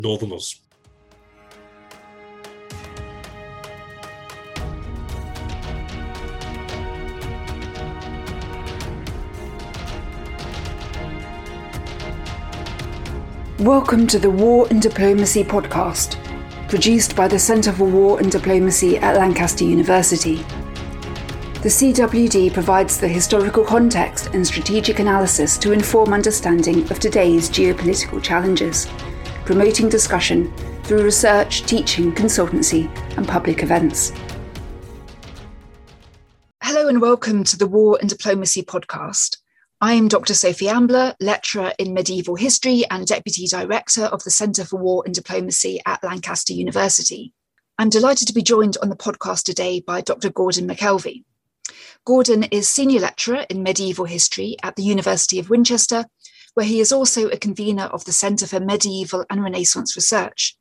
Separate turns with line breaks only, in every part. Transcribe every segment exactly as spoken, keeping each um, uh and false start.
Northerners.
Welcome to the War and Diplomacy podcast, produced by the Centre for War and Diplomacy at Lancaster University. The C W D provides the historical context and strategic analysis to inform understanding of today's geopolitical challenges, promoting discussion through research, teaching, consultancy, and public events. Hello and welcome to the War and Diplomacy podcast. I'm Doctor Sophie Ambler, lecturer in medieval history and Deputy Director of the Centre for War and Diplomacy at Lancaster University. I'm delighted to be joined on the podcast today by Doctor Gordon McKelvey. Gordon is Senior Lecturer in Medieval History at the University of Winchester, where he is also a convener of the Centre for Medieval and Renaissance Research.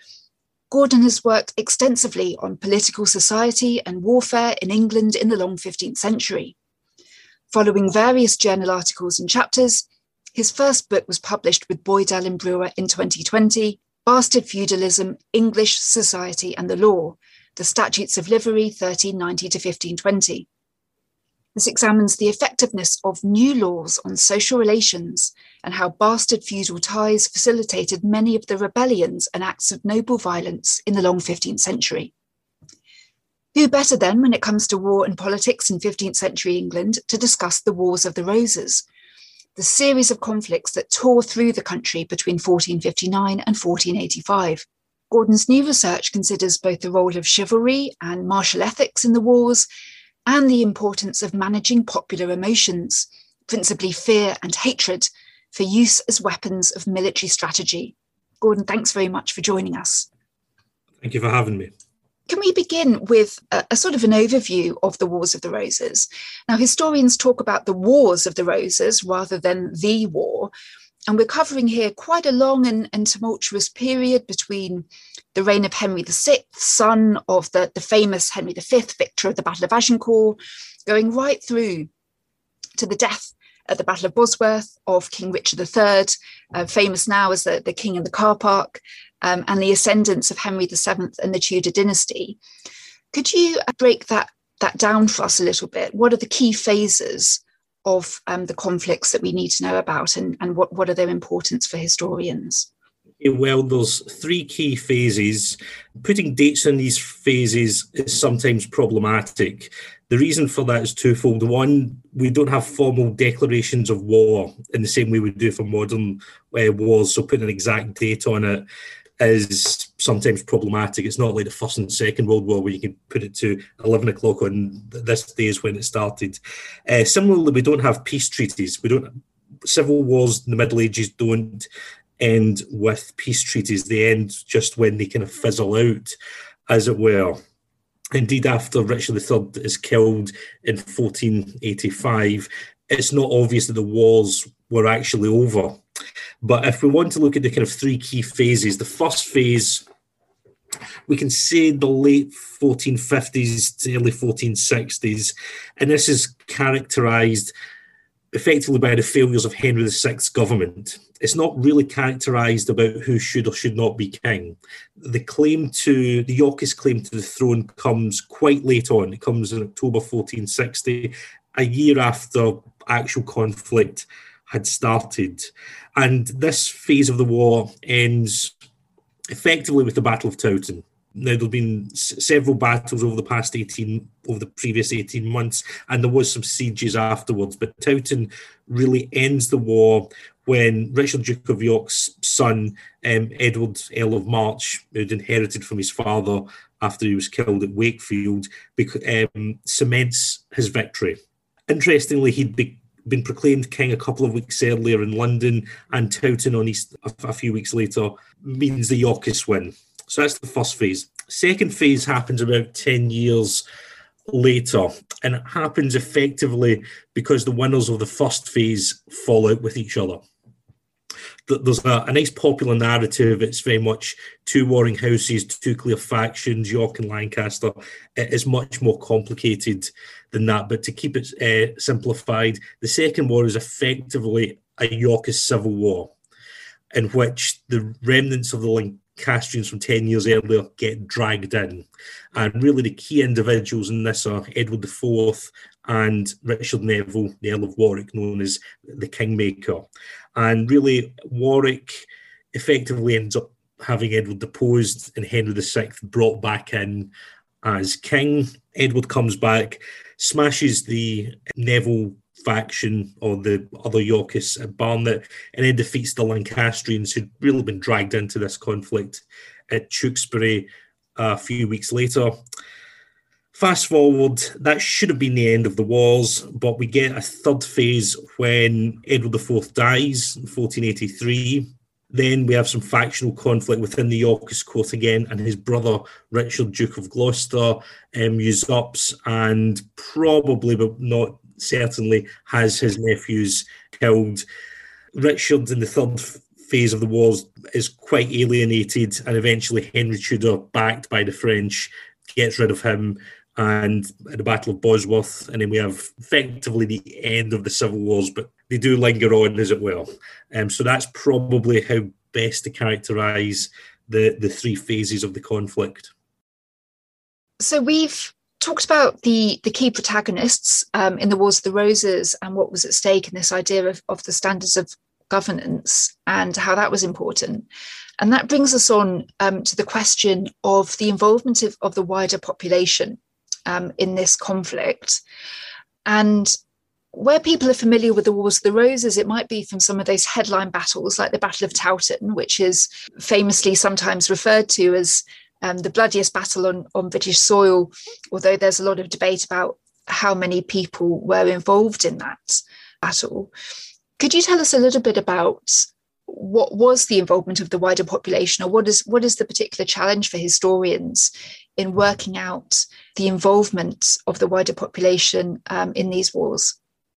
Gordon has worked extensively on political society and warfare in England in the long fifteenth century. Following various journal articles and chapters, his first book was published with Boydell and Brewer in twenty twenty, Bastard Feudalism, English Society and the Law, The Statutes of Livery thirteen ninety to fifteen twenty. This examines the effectiveness of new laws on social relations and how bastard feudal ties facilitated many of the rebellions and acts of noble violence in the long fifteenth century. Who better then, when it comes to war and politics in fifteenth century England, to discuss the Wars of the Roses, the series of conflicts that tore through the country between fourteen fifty-nine and fourteen eighty-five. Gordon's new research considers both the role of chivalry and martial ethics in the wars and the importance of managing popular emotions, principally fear and hatred, for use as weapons of military strategy. Gordon, thanks very much for joining us.
Thank you for having me.
Can we begin with a, a sort of an overview of the Wars of the Roses? Now, historians talk about the Wars of the Roses rather than the war, and we're covering here quite a long and, and tumultuous period between the reign of Henry the Sixth, son of the, the famous Henry the Fifth, victor of the Battle of Agincourt, going right through to the death at the Battle of Bosworth of King Richard the Third, uh, famous now as the, the King in the Car Park, Um, and the ascendance of Henry the Seventh and the Tudor dynasty. Could you break that, that down for us a little bit? What are the key phases of um, the conflicts that we need to know about, and, and what, what are their importance for historians?
Well, there's three key phases. Putting dates on these phases is sometimes problematic. The reason for that is twofold. One, we don't have formal declarations of war in the same way we do for modern uh, wars, so putting an exact date on it is sometimes problematic. It's not like the First and Second World War where you can put it to eleven o'clock on this day is when it started. Uh, similarly, we don't have peace treaties. We don't. Civil wars in the Middle Ages don't end with peace treaties. They end just when they kind of fizzle out, as it were. Indeed, after Richard the Third is killed in fourteen eighty-five, it's not obvious that the wars were actually over. But if we want to look at the kind of three key phases, the first phase, we can say the late fourteen fifties to early fourteen sixties, and this is characterised effectively by the failures of Henry the Sixth's government. It's not really characterised about who should or should not be king. The claim to, the Yorkist claim to the throne comes quite late on. It comes in October fourteen sixty, a year after actual conflict had started. And this phase of the war ends effectively with the Battle of Towton. Now, there have been s- several battles over the past eighteen, over the previous eighteen months, and there was some sieges afterwards. But Towton really ends the war when Richard, Duke of York's son, um, Edward, Earl of March, who'd inherited from his father after he was killed at Wakefield, bec- um, cements his victory. Interestingly, he'd be been proclaimed king a couple of weeks earlier in London, and Towton on East a, a few weeks later means the Yorkists win. So that's the first phase. Second phase happens about ten years later, and it happens effectively because the winners of the first phase fall out with each other. There's a, a nice popular narrative. It's very much two warring houses, two clear factions, York and Lancaster. It is much more complicated than that. But to keep it uh, simplified, the Second War is effectively a Yorkist civil war. in which the remnants of the Lancastrians from ten years earlier get dragged in. And really the key individuals in this are Edward the Fourth and Richard Neville, the Earl of Warwick, known as the Kingmaker. And really, Warwick effectively ends up having Edward deposed and Henry the Sixth brought back in as king. Edward comes back, smashes the Neville faction or the other Yorkists at Barnet, and then defeats the Lancastrians, who'd really been dragged into this conflict at Tewkesbury a few weeks later. Fast forward, that should have been the end of the wars, but we get a third phase when Edward the Fourth dies in fourteen eighty-three. Then we have some factional conflict within the Yorkist court again, and his brother, Richard, Duke of Gloucester, um, usurps and probably, but not certainly, has his nephews killed. Richard, in the third phase of the wars, is quite alienated, and eventually Henry Tudor, backed by the French, gets rid of him, and at the Battle of Bosworth, and then we have effectively the end of the Civil Wars, but they do linger on, as it were. Um, so that's probably how best to characterise the, the three phases of the conflict.
So we've talked about the, the key protagonists um, in the Wars of the Roses and what was at stake in this idea of, of the standards of governance and how that was important. And that brings us on um, to the question of the involvement of, of the wider population um, in this conflict. And where people are familiar with the Wars of the Roses, it might be from some of those headline battles like the Battle of Towton, which is famously sometimes referred to as um, the bloodiest battle on, on British soil, although there's a lot of debate about how many people were involved in that battle. Could you tell us a little bit about what was the involvement of the wider population, or what is what is the particular challenge for historians in working out the involvement of the wider population um, in these wars?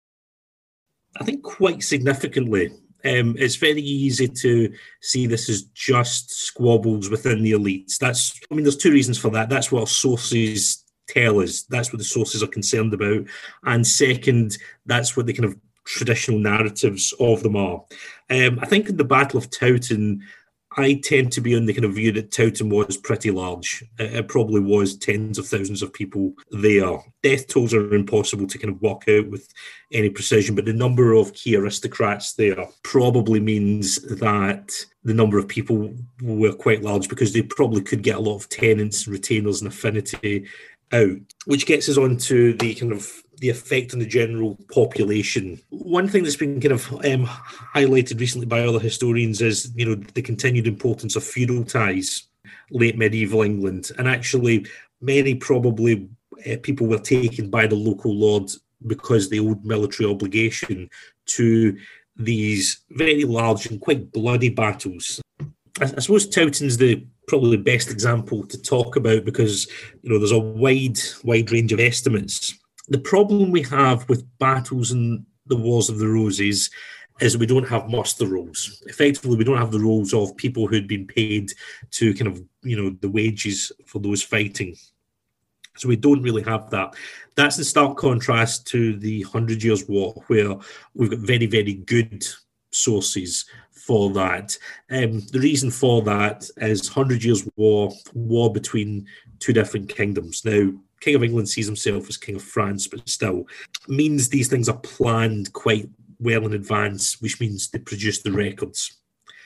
I think quite significantly. Um, it's very easy to see this as just squabbles within the elites. That's, I mean, there's two reasons for that. That's what our sources tell us. That's what the sources are concerned about. And second, that's what the kind of traditional narratives of them are. Um, I think in the Battle of Towton, I tend to be on the kind of view that Towton was pretty large. It probably was tens of thousands of people there. Death tolls are impossible to kind of work out with any precision, but the number of key aristocrats there probably means that the number of people were quite large, because they probably could get a lot of tenants, retainers and affinity out, which gets us on to the kind of the effect on the general population. One thing that's been kind of um, highlighted recently by other historians is, you know, the continued importance of feudal ties, late medieval England. And actually, many probably uh, people were taken by the local lord because they owed military obligation to these very large and quite bloody battles. I, I suppose Towton's the probably the best example to talk about, because, you know, there's a wide, wide range of estimates. The problem we have with battles in the Wars of the Roses is we don't have muster rolls. Effectively, we don't have the rolls of people who'd been paid to kind of, you know, the wages for those fighting. So we don't really have that. That's in stark contrast to the Hundred Years' War, where we've got very, very good sources for that. Um, the reason for that is Hundred Years' War, war between two different kingdoms. Now, King of England sees himself as King of France, but still means these things are planned quite well in advance, which means they produce the records.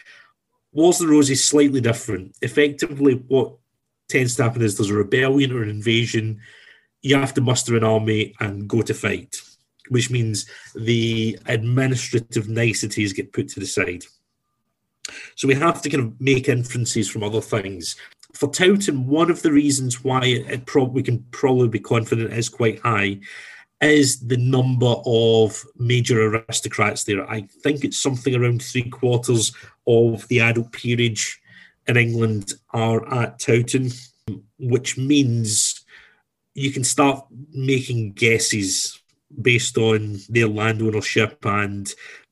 Wars of the Roses is slightly different. Effectively, what tends to happen is there's a rebellion or an invasion. You have to muster an army and go to fight, which means the administrative niceties get put to the side. So we have to kind of make inferences from other things. For Towton, one of the reasons why it prob- we can probably be confident is quite high is the number of major aristocrats there. I think it's something around three quarters of the adult peerage in England are at Towton, which means you can start making guesses based on their land ownership, and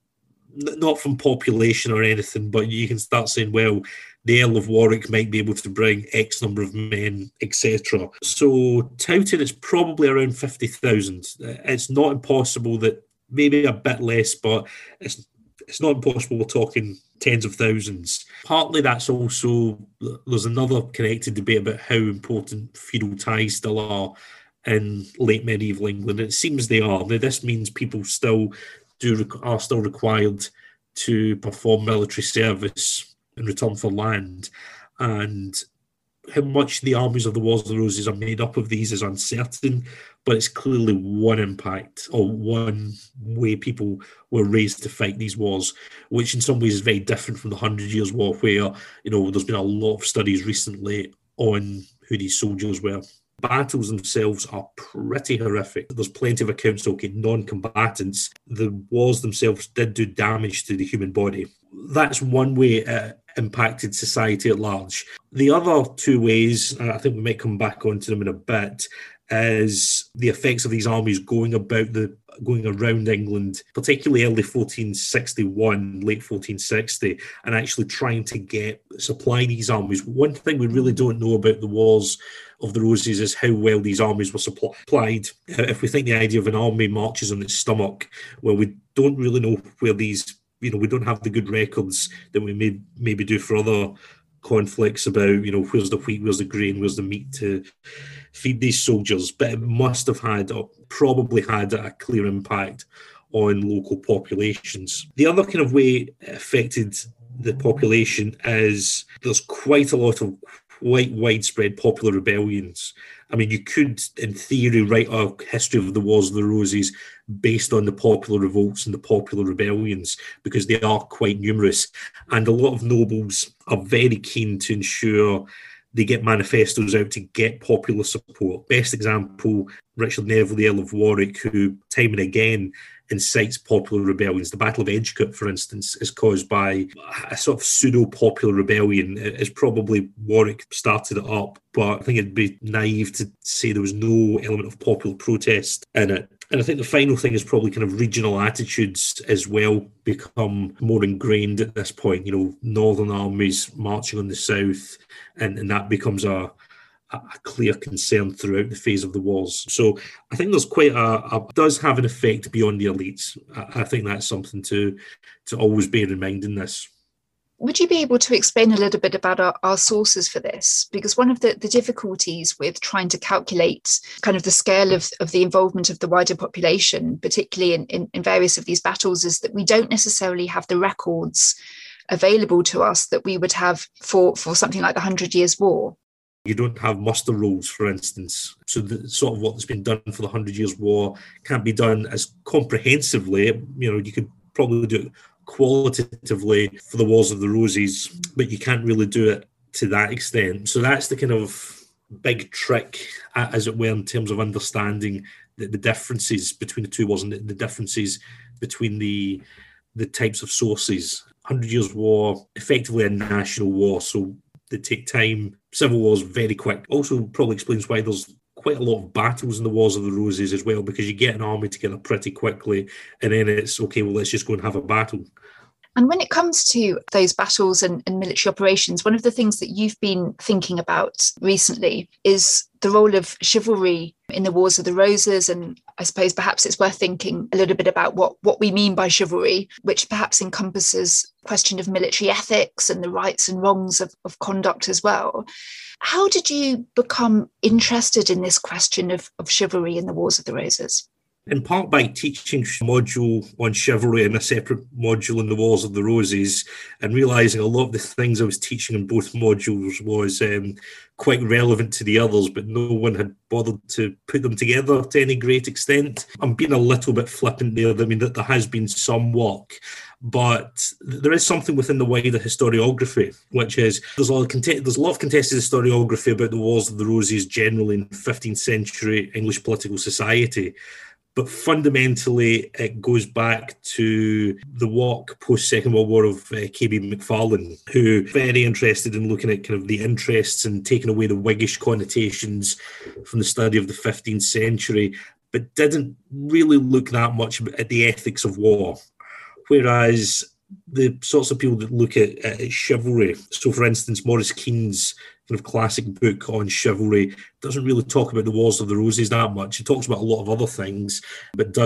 not from population or anything, but you can start saying, well, the Earl of Warwick might be able to bring X number of men, et cetera. So Towton is probably around fifty thousand. It's not impossible that maybe a bit less, but it's it's not impossible we're talking tens of thousands. Partly that's also, there's another connected debate about how important feudal ties still are in late medieval England. It seems they are. Now, this means people still do are still required to perform military service in return for land. And how much the armies of the Wars of the Roses are made up of these is uncertain, but it's clearly one impact or one way people were raised to fight these wars, which in some ways is very different from the Hundred Years' War, where, you know, there's been a lot of studies recently on who these soldiers were. Battles themselves are pretty horrific. There's plenty of accounts, okay, non-combatants, the wars themselves did do damage to the human body. That's one way it impacted society at large. The other two ways, and I think we might come back onto them in a bit, is the effects of these armies going about the going around England, particularly early fourteen sixty-one, late fourteen sixty, and actually trying to get supply these armies. One thing we really don't know about the Wars of the Roses is how well these armies were supplied. If we think the idea of an army marches on its stomach, well, we don't really know where these, you know, we don't have the good records that we may maybe do for other conflicts about, you know, where's the wheat, where's the grain, where's the meat to feed these soldiers. But it must have had, or probably had, a clear impact on local populations. The other kind of way it affected the population is there's quite a lot of quite widespread popular rebellions. I mean, you could, in theory, write a history of the Wars of the Roses based on the popular revolts and the popular rebellions, because they are quite numerous. And a lot of nobles are very keen to ensure they get manifestos out to get popular support. Best example, Richard Neville, the Earl of Warwick, who time and again incites popular rebellions. The Battle of Edgecote, for instance, is caused by a sort of pseudo-popular rebellion. It's probably Warwick started it up, but I think it'd be naive to say there was no element of popular protest in it. And I think the final thing is probably kind of regional attitudes as well become more ingrained at this point. You know, northern armies marching on the south, and, and that becomes a, a clear concern throughout the phase of the wars. So I think there's quite a, a does have an effect beyond the elites. I, I think that's something to to always bear in mind in this.
Would you be able to explain a little bit about our, our sources for this? Because one of the, the difficulties with trying to calculate kind of the scale of, of the involvement of the wider population, particularly in, in, in various of these battles, is that we don't necessarily have the records available to us that we would have for, for something like the Hundred Years' War.
You don't have muster rolls, for instance. So the sort of what's been done for the Hundred Years' War can't be done as comprehensively. You know, you could probably do it qualitatively for the Wars of the Roses, but you can't really do it to that extent. So that's the kind of big trick, as it were, in terms of understanding the, the differences between the two wars and the, the differences between the the types of sources. Hundred Years' War, effectively a national war, so they take time. Civil War's very quick. Also probably explains why there's quite a lot of battles in the Wars of the Roses as well, because you get an army together pretty quickly and then it's, okay, well, let's just go and have a battle.
And when it comes to those battles and, and military operations, one of the things that you've been thinking about recently is the role of chivalry in the Wars of the Roses. And I suppose perhaps it's worth thinking a little bit about what, what we mean by chivalry, which perhaps encompasses the question of military ethics and the rights and wrongs of, of conduct as well. How did you become interested in this question of, of chivalry in the Wars of the Roses?
In part by teaching a module on chivalry and a separate module in the Wars of the Roses, and realising a lot of the things I was teaching in both modules was um, quite relevant to the others, but no one had bothered to put them together to any great extent. I'm being a little bit flippant there. I mean, that there has been some work, but there is something within the wider historiography, which is there's a lot of, cont- there's a lot of contested historiography about the Wars of the Roses generally in fifteenth century English political society. But fundamentally, it goes back to the work post-Second World War of uh, K B Macfarlane, who very interested in looking at kind of the interests and taking away the Whiggish connotations from the study of the fifteenth century, but didn't really look that much at the ethics of war. Whereas the sorts of people that look at, at chivalry, so for instance, Maurice Keane's kind of classic book on chivalry doesn't really talk about the Wars of the Roses that much. It talks about a lot of other things, but doesn't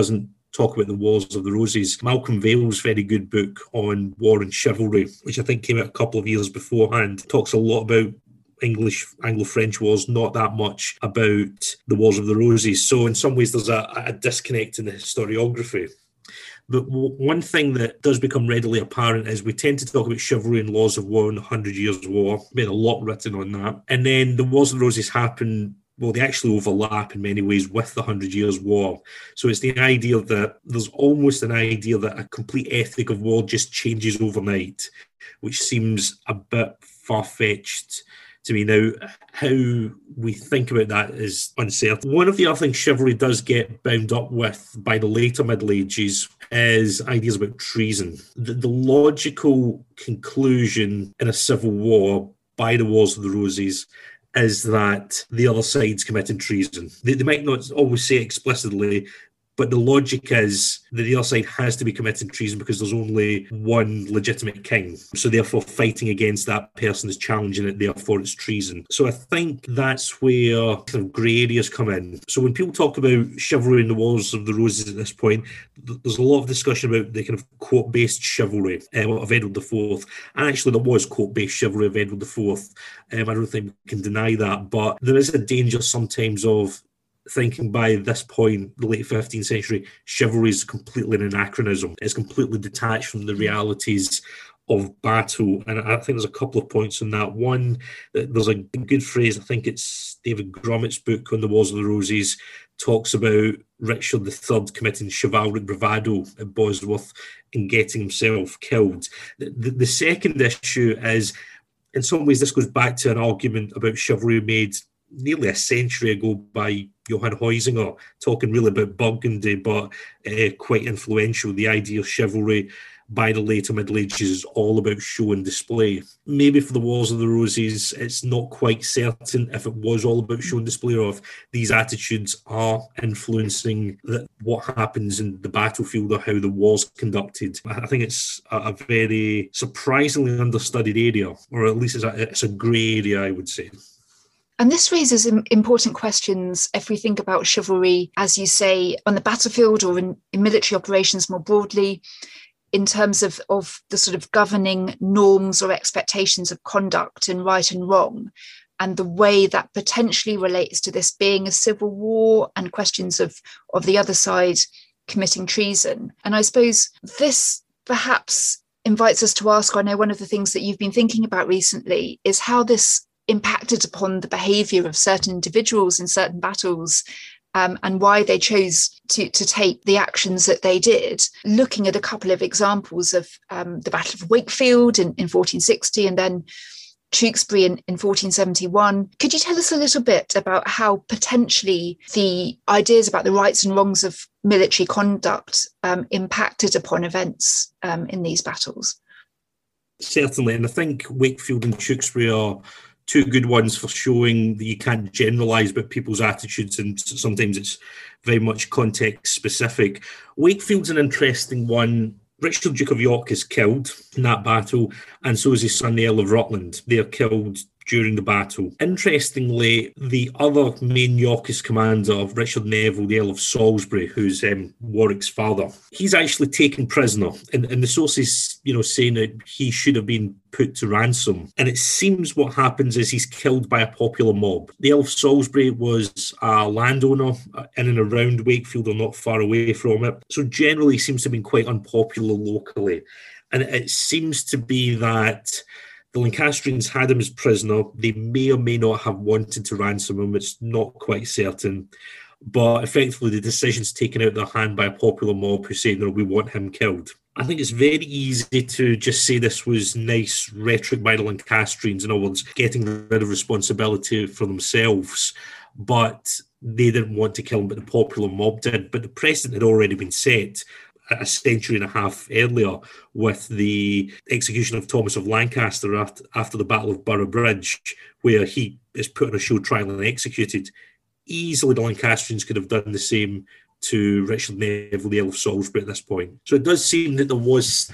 talk about the Wars of the Roses. Malcolm Vale's very good book on war and chivalry, which I think came out a couple of years beforehand, talks a lot about English, Anglo-French wars, not that much about the Wars of the Roses. So in some ways there's a, a disconnect in the historiography. But one thing that does become readily apparent is we tend to talk about chivalry and laws of war and the Hundred Years' War. Been a lot written on that. And then the Wars of the Roses happen, well, they actually overlap in many ways with the Hundred Years' War. So it's the idea that there's almost an idea that a complete ethic of war just changes overnight, which seems a bit far-fetched to me now. How we think about that is uncertain. One of the other things chivalry does get bound up with by the later Middle Ages is ideas about treason. The, the logical conclusion in a civil war by the Wars of the Roses is that the other side's committing treason. They, they might not always say it explicitly, but the logic is that the other side has to be committing treason because there's only one legitimate king. So therefore fighting against that person is challenging it, therefore it's treason. So I think that's where kind of grey areas come in. So when people talk about chivalry in the Wars of the Roses at this point, there's a lot of discussion about the kind of court-based chivalry um, of Edward the Fourth. And actually there was court-based chivalry of Edward the Fourth. Um, I don't think we can deny that. But there is a danger sometimes of thinking by this point, the late fifteenth century, chivalry is completely an anachronism. It's completely detached from the realities of battle. And I think there's a couple of points on that. One, there's a good phrase, I think it's David Grummett's book on the Wars of the Roses, talks about Richard the Third committing chivalric bravado at Bosworth and getting himself killed. The, the, the second issue is, in some ways, this goes back to an argument about chivalry made nearly a century ago by Johann Huizinga, talking really about Burgundy, but uh, quite influential. The idea of chivalry by the later Middle Ages is all about show and display. Maybe for the Wars of the Roses, it's not quite certain if it was all about show and display or if these attitudes are influencing the, what happens in the battlefield or how the war's conducted. I think it's a, a very surprisingly understudied area, or at least it's a, it's a grey area, I would say.
And this raises important questions if we think about chivalry, as you say, on the battlefield or in, in military operations more broadly, in terms of, of the sort of governing norms or expectations of conduct and right and wrong, and the way that potentially relates to this being a civil war and questions of, of the other side committing treason. And I suppose this perhaps invites us to ask, I know one of the things that you've been thinking about recently is how this impacted upon the behaviour of certain individuals in certain battles, um, and why they chose to, to take the actions that they did. Looking at a couple of examples of um, the Battle of Wakefield in, in fourteen sixty and then Tewkesbury in, in fourteen seventy-one. Could you tell us a little bit about how potentially the ideas about the rights and wrongs of military conduct um, impacted upon events um, in these battles?
Certainly, and I think Wakefield and Tewkesbury are two good ones for showing that you can't generalise about people's attitudes, and sometimes it's very much context specific. Wakefield's an interesting one. Richard, Duke of York, is killed in that battle, and so is his son, the Earl of Rutland. They are killed during the battle. Interestingly, the other main Yorkist commander of Richard Neville, the Earl of Salisbury, who's um, Warwick's father, he's actually taken prisoner. And, and the sources, you know, saying that he should have been put to ransom. And it seems what happens is he's killed by a popular mob. The Earl of Salisbury was a landowner in and around Wakefield or not far away from it. So generally seems to have been quite unpopular locally. And it seems to be that the Lancastrians had him as prisoner. They may or may not have wanted to ransom him. It's not quite certain. But effectively, the decision's taken out of their hand by a popular mob who say, no, we want him killed. I think it's very easy to just say this was nice rhetoric by the Lancastrians, in other words, getting rid of responsibility for themselves. But they didn't want to kill him, but the popular mob did. But the precedent had already been set a century and a half earlier with the execution of Thomas of Lancaster after, after the Battle of Boroughbridge, where he is put on a show trial and executed. Easily the Lancastrians could have done the same to Richard Neville, the Earl of Salisbury, at this point. So it does seem that there was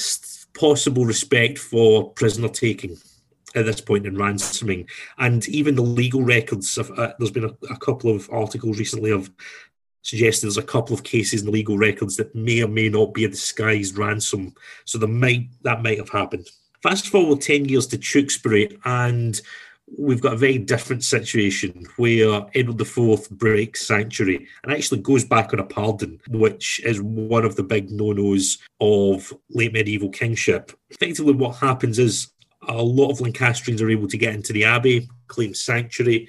possible respect for prisoner taking at this point in ransoming. And even the legal records, of, uh, there's been a, a couple of articles recently of suggesting there's a couple of cases in the legal records that may or may not be a disguised ransom. So there might that might have happened. Fast forward ten years to Tewkesbury, and we've got a very different situation where Edward the Fourth breaks sanctuary and actually goes back on a pardon, which is one of the big no-nos of late medieval kingship. Effectively, what happens is a lot of Lancastrians are able to get into the abbey, claim sanctuary.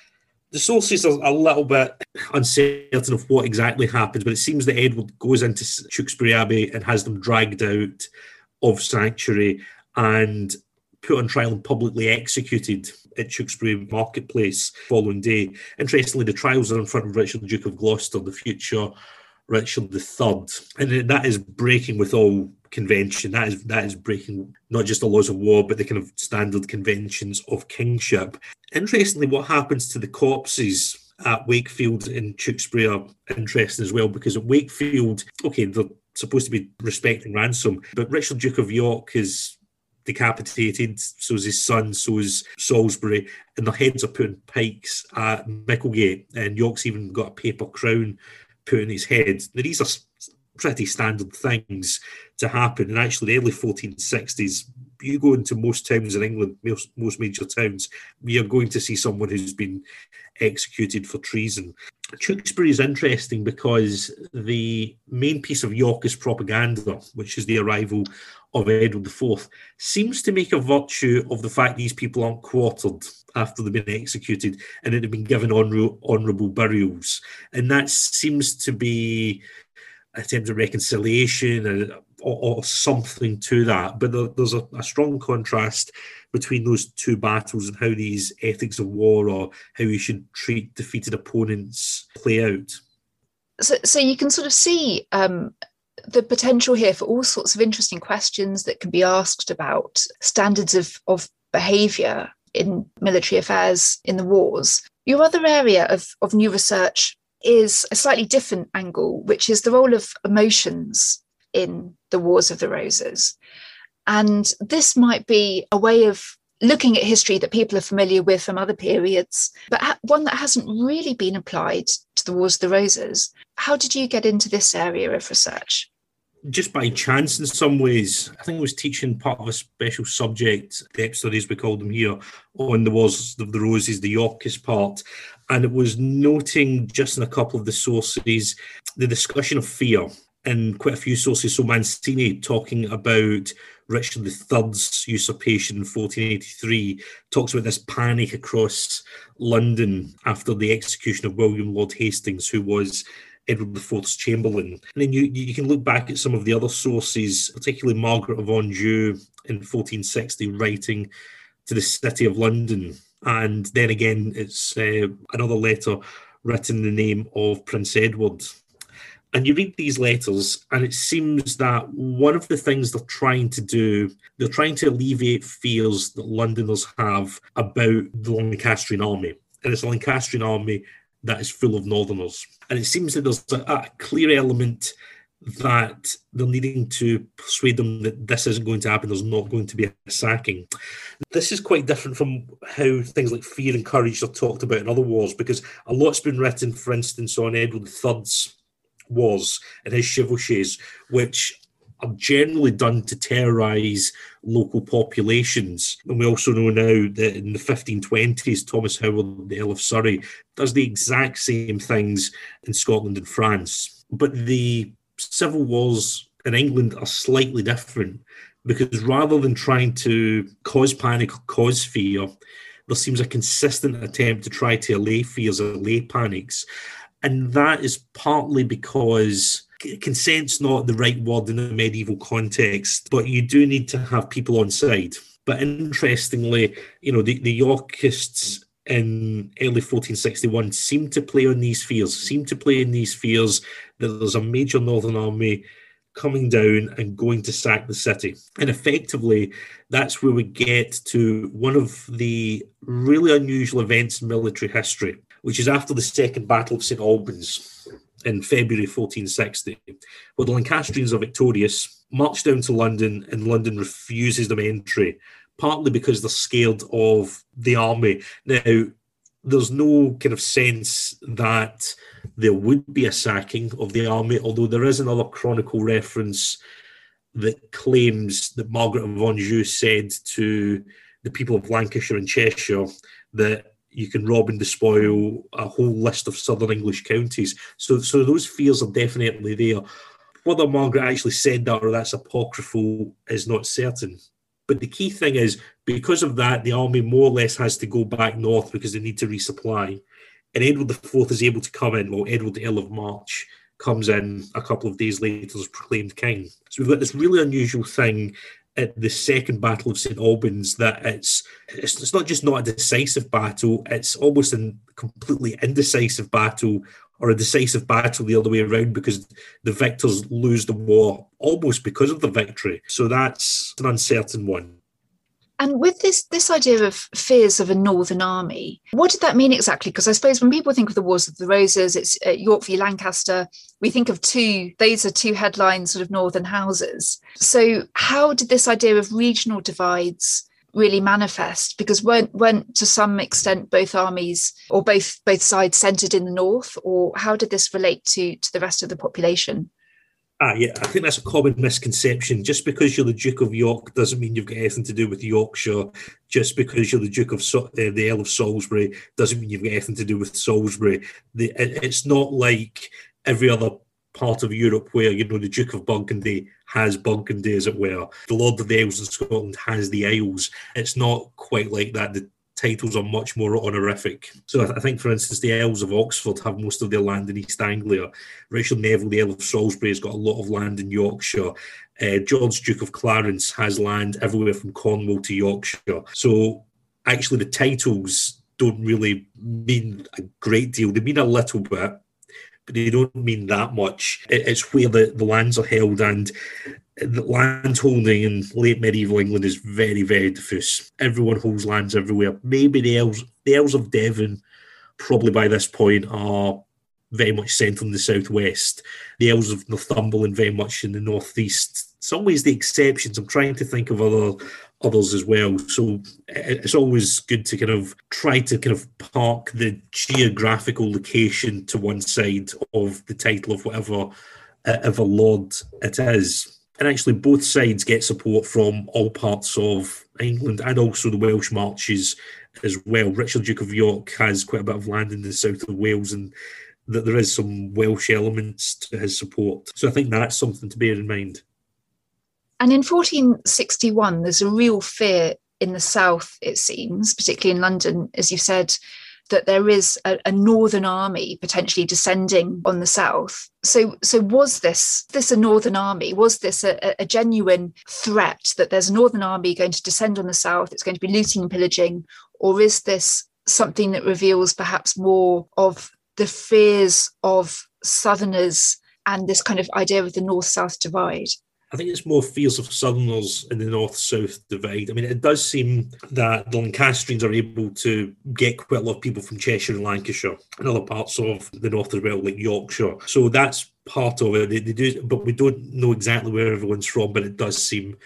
The sources are a little bit uncertain of what exactly happens, but it seems that Edward goes into Tewkesbury Abbey and has them dragged out of sanctuary and put on trial and publicly executed at Tewkesbury Marketplace the following day. Interestingly, the trials are in front of Richard, the Duke of Gloucester, the future Richard the Third. And that is breaking with all convention. That is that is breaking not just the laws of war, but the kind of standard conventions of kingship. Interestingly, what happens to the corpses at Wakefield and Tewkesbury are interesting as well, because at Wakefield, okay, they're supposed to be respecting ransom, but Richard, Duke of York, is decapitated, so is his son, so is Salisbury, and their heads are put in pikes at Micklegate, and York's even got a paper crown put on his head. Now, these are pretty standard things to happen, and actually the early fourteen sixties, you go into most towns in England, most, most major towns, you're going to see someone who's been executed for treason. Tewkesbury is interesting because the main piece of Yorkist propaganda, which is the arrival of Edward the Fourth, seems to make a virtue of the fact these people aren't quartered after they've been executed and that they've been given honor- honourable burials. And that seems to be an attempt at reconciliation or, or, or something to that. But there, there's a, a strong contrast between those two battles and how these ethics of war or how you should treat defeated opponents play out.
So, so you can sort of see um, the potential here for all sorts of interesting questions that can be asked about standards of, of behaviour in military affairs in the wars. Your other area of, of new research is a slightly different angle, which is the role of emotions in the Wars of the Roses. And this might be a way of looking at history that people are familiar with from other periods, but ha- one that hasn't really been applied to the Wars of the Roses. How did you get into this area of research?
Just by chance in some ways. I think I was teaching part of a special subject, depth studies we called them here, on the Wars of the Roses, the Yorkist part, and it was noting just in a couple of the sources the discussion of fear in quite a few sources. So Mancini, talking about Richard the Third's usurpation in fourteen eighty-three, talks about this panic across London after the execution of William Lord Hastings, who was Edward the Fourth's Chamberlain. And then you, you can look back at some of the other sources, particularly Margaret of Anjou in fourteen sixty, writing to the City of London. And then again, it's uh, another letter written in the name of Prince Edward. And you read these letters, and it seems that one of the things they're trying to do, they're trying to alleviate fears that Londoners have about the Lancastrian army. And it's a Lancastrian army that is full of Northerners. And it seems that there's a, a clear element that they're needing to persuade them that this isn't going to happen, there's not going to be a sacking. This is quite different from how things like fear and courage are talked about in other wars, because a lot's been written, for instance, on Edward the Third's wars and his chevauchés, which are generally done to terrorise local populations. And we also know now that in the fifteen twenties, Thomas Howard, the Earl of Surrey, does the exact same things in Scotland and France. But the civil wars in England are slightly different, because rather than trying to cause panic or cause fear, there seems a consistent attempt to try to allay fears, allay panics. And that is partly because consent's not the right word in a medieval context, but you do need to have people on side. But interestingly, you know, the, the Yorkists in early fourteen sixty-one seem to play on these fears, seem to play in these fears that there's a major Northern army coming down and going to sack the city. And effectively, that's where we get to one of the really unusual events in military history, which is after the Second Battle of Saint Albans in February fourteen sixty, where the Lancastrians are victorious, march down to London, and London refuses them entry, partly because they're scared of the army. Now, there's no kind of sense that there would be a sacking of the army, although there is another chronicle reference that claims that Margaret of Anjou said to the people of Lancashire and Cheshire that you can rob and despoil a whole list of southern English counties. So, so those fears are definitely there. Whether Margaret actually said that or that's apocryphal is not certain. But the key thing is, because of that, the army more or less has to go back north because they need to resupply. And Edward the Fourth is able to come in, well, Edward the Earl of March comes in a couple of days later as proclaimed king. So we've got this really unusual thing at the Second Battle of Saint Albans that it's, it's it's not just not a decisive battle, it's almost a completely indecisive battle, or a decisive battle the other way around, because the victors lose the war almost because of the victory. So that's an uncertain one.
And with this this idea of fears of a northern army, what did that mean exactly? Because I suppose when people think of the Wars of the Roses, it's uh, York v Lancaster, we think of two, those are two headline sort of northern houses. So how did this idea of regional divides really manifest? Because weren't, weren't to some extent both armies or both both sides centred in the north, or how did this relate to, to the rest of the population?
Ah, yeah, I think that's a common misconception. Just because you're the Duke of York doesn't mean you've got anything to do with Yorkshire. Just because you're the Duke of so- uh, the Earl of Salisbury doesn't mean you've got anything to do with Salisbury. The, it, it's not like every other part of Europe where, you know, the Duke of Burgundy has Burgundy, as it were. The Lord of the Isles in Scotland has the Isles. It's not quite like that. The titles are much more honorific. So I think, for instance, the Earls of Oxford have most of their land in East Anglia. Richard Neville, the Earl of Salisbury, has got a lot of land in Yorkshire. Uh, George, Duke of Clarence, has land everywhere from Cornwall to Yorkshire. So actually the titles don't really mean a great deal. They mean a little bit, but they don't mean that much. It's where the, the lands are held, and the land holding in late medieval England is very, very diffuse. Everyone holds lands everywhere. Maybe the Earls, the Earls of Devon, probably by this point, are very much central in the southwest. The Earls of Northumberland very much in the northeast. It's always the exceptions. I'm trying to think of other others as well. So it's always good to kind of try to kind of park the geographical location to one side of the title of whatever of a lord it is. And actually both sides get support from all parts of England and also the Welsh Marches as well. Richard, Duke of York, has quite a bit of land in the south of Wales, and that there is some Welsh elements to his support. So I think that's something to bear in mind.
And in fourteen sixty-one, there's a real fear in the south, it seems, particularly in London, as you've said, that there is a, a northern army potentially descending on the south. So, so was this this a northern army? Was this a, a genuine threat that there's a northern army going to descend on the south? It's going to be looting and pillaging, or is this something that reveals perhaps more of the fears of Southerners and this kind of idea of the north-south divide?
I think it's more fears of Southerners in the north-south divide. I mean, it does seem that the Lancastrians are able to get quite a lot of people from Cheshire and Lancashire and other parts of the north as well, like Yorkshire. So that's part of it. They, they do, but we don't know exactly where everyone's from, but it does seem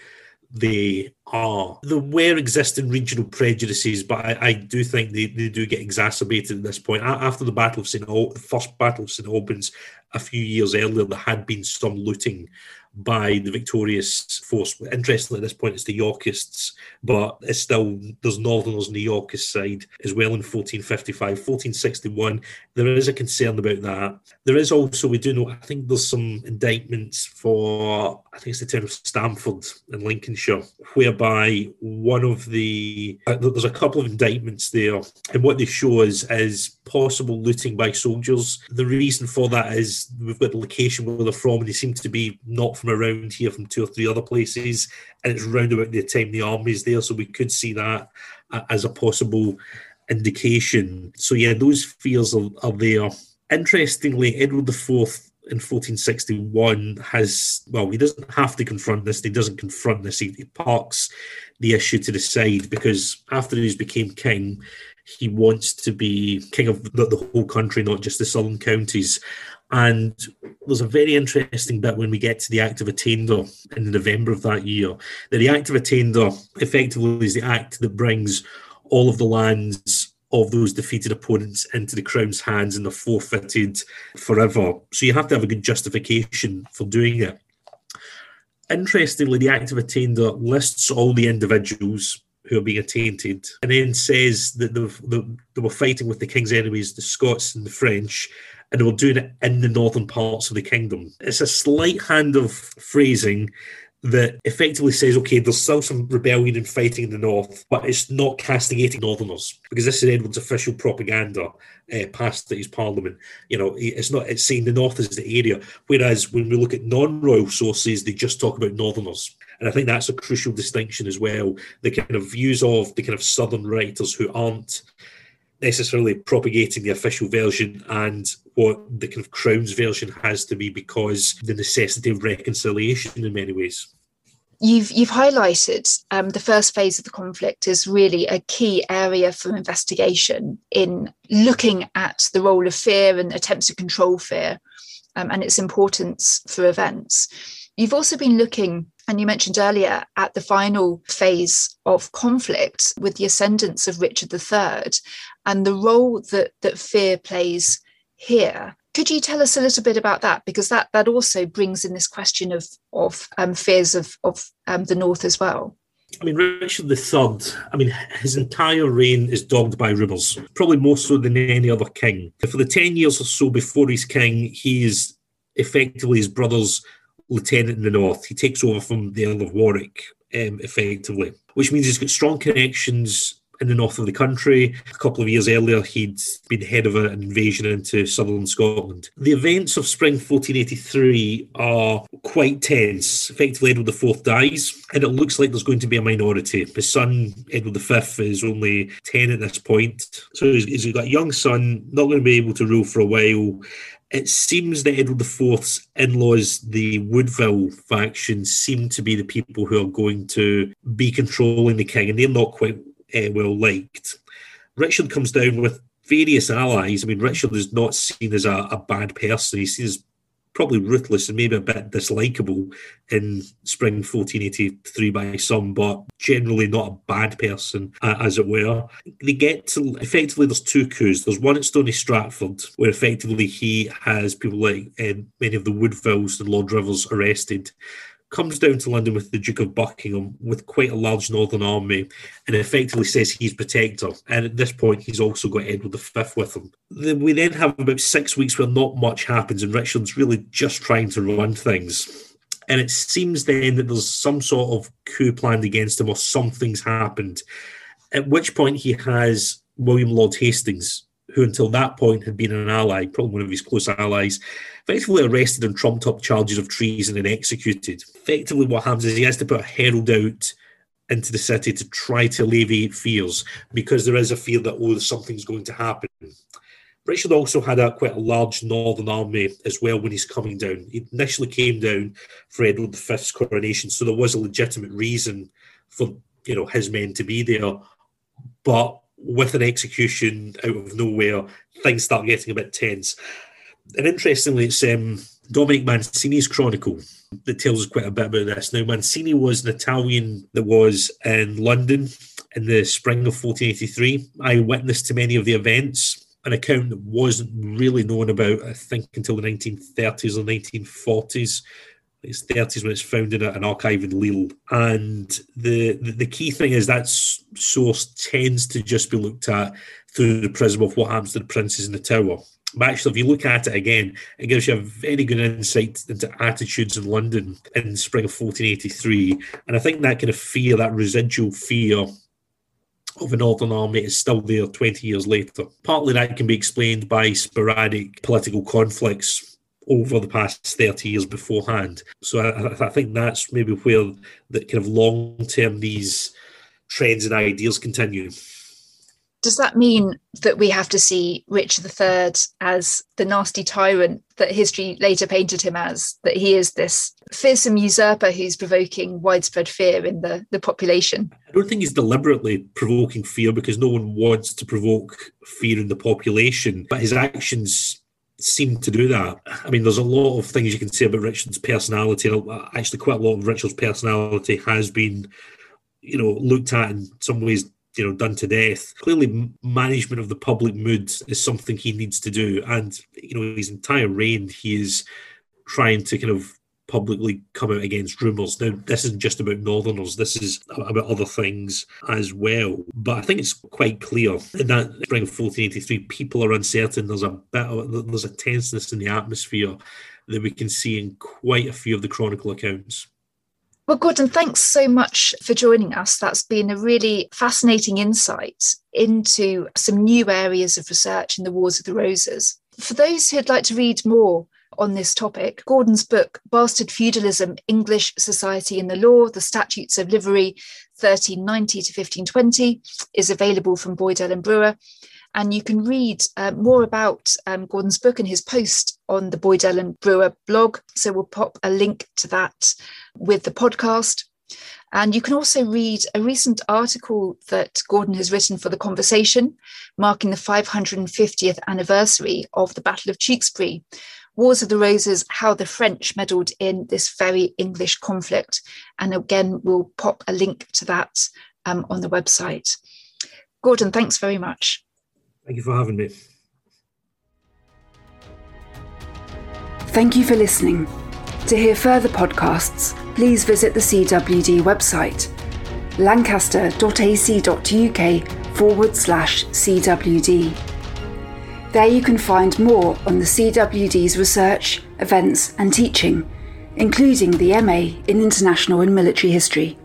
they are. There were existing regional prejudices, but I, I do think they, they do get exacerbated at this point. After the Battle of Saint Al- the first Battle of Saint Albans, a few years earlier, there had been some looting by the victorious force. Interestingly, at this point, it's the Yorkists, but it's still, there's Northerners on the Yorkist side as well in fourteen fifty-five. fourteen sixty-one, there is a concern about that. There is also, we do know, I think there's some indictments for, I think it's the town of Stamford in Lincolnshire, whereby one of the, uh, there's a couple of indictments there, and what they show is, is possible looting by soldiers. The reason for that is we've got the location where they're from, and they seem to be not from around here, from two or three other places, and it's round about the time the army's there, so we could see that as a possible indication. So yeah, those fears are, are there. Interestingly, Edward the Fourth in fourteen sixty-one has, well, he doesn't have to confront this, he doesn't confront this, he, he parks the issue to the side, because after he's became king, he wants to be king of the, the whole country, not just the southern counties. And there's a very interesting bit when we get to the Act of Attainder in November of that year. Now, the Act of Attainder effectively is the act that brings all of the lands of those defeated opponents into the crown's hands and they're forfeited forever. So you have to have a good justification for doing it. Interestingly, the Act of Attainder lists all the individuals who are being attainted and then says that they, they were fighting with the king's enemies, the Scots and the French, and they were doing it in the northern parts of the kingdom. It's a slight hand of phrasing that effectively says, okay, there's still some rebellion and fighting in the north, but it's not castigating northerners, because this is Edward's official propaganda uh, passed at his parliament. You know, it's not, it's saying the north is the area, whereas when we look at non-royal sources, they just talk about northerners. And I think that's a crucial distinction as well. The kind of views of the kind of southern writers who aren't necessarily propagating the official version and what the kind of Crown's version has to be, because the necessity of reconciliation in many ways.
You've you've highlighted um, the first phase of the conflict is really a key area for investigation in looking at the role of fear and attempts to control fear um, and its importance for events. You've also been looking, and you mentioned earlier, at the final phase of conflict with the ascendance of Richard the Third and the role that, that fear plays here. Could you tell us a little bit about that? Because that, that also brings in this question of, of um, fears of, of um, the North as well.
I mean, Richard the Third, I mean, his entire reign is dogged by rumours, probably more so than any other king. For the ten years or so before he's king, he is effectively his brother's lieutenant in the north. He takes over from the Earl of Warwick, um, effectively, which means he's got strong connections in the north of the country. A couple of years earlier, he'd been head of an invasion into southern Scotland. The events of spring fourteen eighty-three are quite tense. Effectively, Edward the Fourth dies, and it looks like there's going to be a minority. His son, Edward the Fifth, is only ten at this point. So he's, he's got a young son, not going to be able to rule for a while. It seems that Edward the Fourth's in-laws, the Woodville faction, seem to be the people who are going to be controlling the king, and they're not quite uh, well liked. Richard comes down with various allies. I mean, Richard is not seen as a, a bad person. He's seen as probably ruthless and maybe a bit dislikable in spring fourteen eighty-three by some, but generally not a bad person, uh, as it were. They get to, effectively, there's two coups. There's one at Stony Stratford, where effectively he has people like uh, many of the Woodvilles and Lord Rivers arrested, comes down to London with the Duke of Buckingham with quite a large northern army and effectively says he's protector. And at this point, he's also got Edward the Fifth with him. Then we then have about six weeks where not much happens and Richard's really just trying to run things. And it seems then that there's some sort of coup planned against him or something's happened, at which point he has William Lord Hastings, who until that point had been an ally, probably one of his close allies, effectively arrested on trumped-up charges of treason and executed. Effectively what happens is he has to put a herald out into the city to try to alleviate fears, because there is a fear that, oh, something's going to happen. Richard also had a quite a large northern army as well when he's coming down. He initially came down for Edward the Fifth's coronation, so there was a legitimate reason for, you know, his men to be there. But with an execution out of nowhere, things start getting a bit tense. And interestingly, it's um, Dominic Mancini's chronicle that tells us quite a bit about this. Now, Mancini was an Italian that was in London in the spring of fourteen eighty-three. Eyewitness to many of the events, an account that wasn't really known about, I think, until the nineteen thirties or nineteen forties. It's thirties when it's found in an archive in Lille. And the, the, the key thing is that source tends to just be looked at through the prism of what happens to the princes in the Tower. But actually, if you look at it again, it gives you a very good insight into attitudes in London in the spring of fourteen eighty-three. And I think that kind of fear, that residual fear of a Northern Army is still there twenty years later. Partly that can be explained by sporadic political conflicts over the past thirty years beforehand. So I, I think that's maybe where the kind of long-term these trends and ideas continue.
Does that mean that we have to see Richard the Third as the nasty tyrant that history later painted him as, that he is this fearsome usurper who's provoking widespread fear in the, the population?
I don't think he's deliberately provoking fear, because no one wants to provoke fear in the population, but his actions seem to do that. I mean, there's a lot of things you can say about Richard's personality. Actually, quite a lot of Richard's personality has been, you know, looked at in some ways you know, done to death. Clearly, management of the public mood is something he needs to do. And, you know, his entire reign, he is trying to kind of publicly come out against rumours. Now, this isn't just about Northerners, this is about other things as well. But I think it's quite clear in that spring of fourteen eighty-three, people are uncertain. There's a bit of, there's a tenseness in the atmosphere that we can see in quite a few of the chronicle accounts.
Well, Gordon, thanks so much for joining us. That's been a really fascinating insight into some new areas of research in the Wars of the Roses. For those who'd like to read more on this topic, Gordon's book, Bastard Feudalism, English Society and the Law, The Statutes of Livery, thirteen ninety to fifteen twenty, is available from Boydell and Brewer. And you can read uh, more about um, Gordon's book and his post on the Boydell and Brewer blog. So we'll pop a link to that with the podcast. And you can also read a recent article that Gordon has written for The Conversation, marking the five hundred fiftieth anniversary of the Battle of Tewkesbury, Wars of the Roses, how the French meddled in this very English conflict. And again, we'll pop a link to that um, on the website. Gordon, thanks very much.
Thank you for having me.
Thank you for listening. To hear further podcasts, please visit the C W D website, lancaster.ac.uk forward slash CWD. There you can find more on the C W D's research, events and teaching, including the M A in International and Military History.